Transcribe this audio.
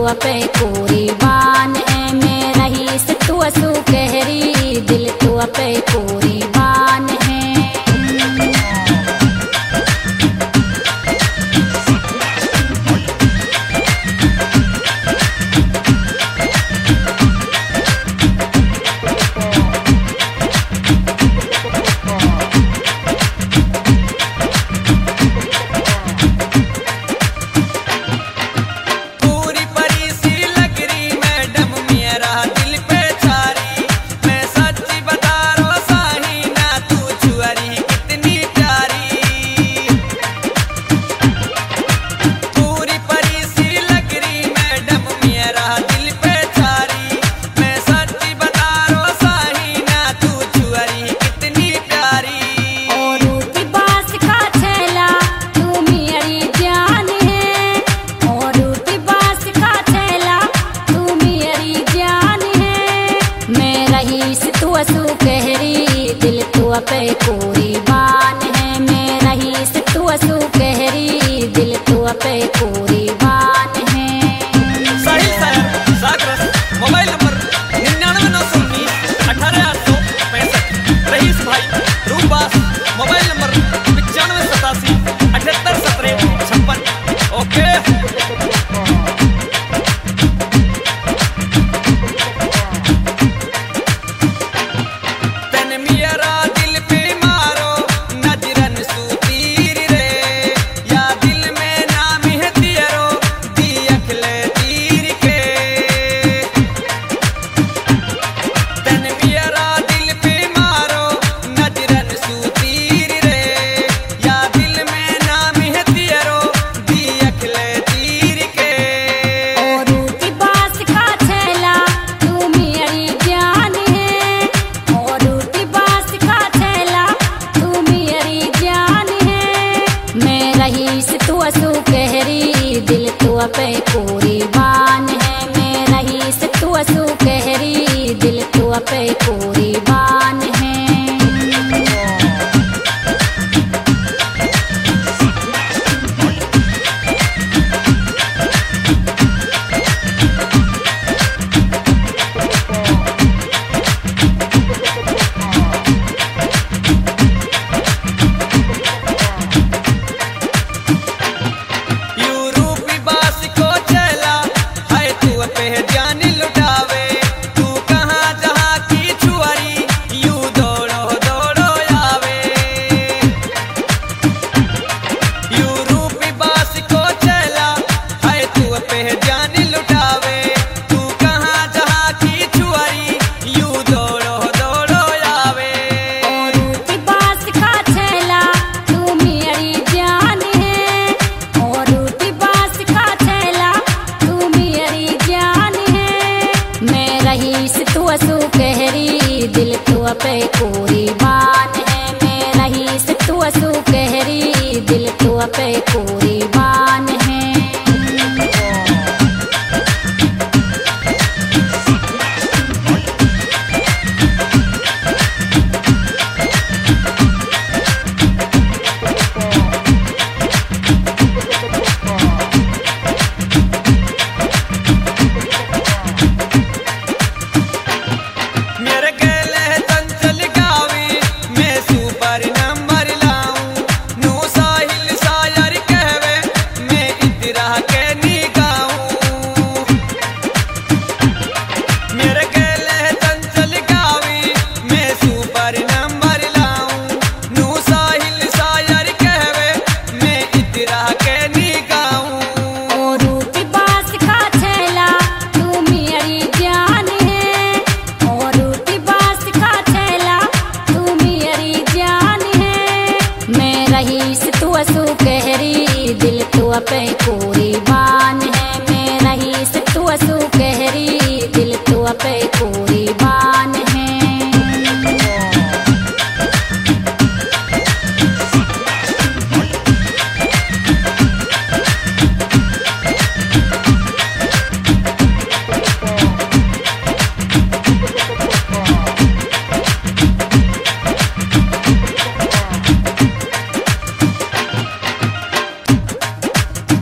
पे कुर्बान है मेरा ही से तू असू कहरी दिल तू पे कुर्बान है। पे कुर्बान है मेरा ही से तू असू कहरी दिल तू पे कुर्बान है। साहिल सायर सागरस मोबाइल नंबर 99 919 18 865 रईस भाई रूपास मोबाइल नंबर 95 87 78 17 56 ओके। दिल तू पे कुर्बान है मेरा ही से तू असू कहरी दिल तू पे कुर्बान है। दिल तू पे कुर्बान है मेरा ही से तू असू कहरी दिल तू पे कुर्बान है। दिल तू पे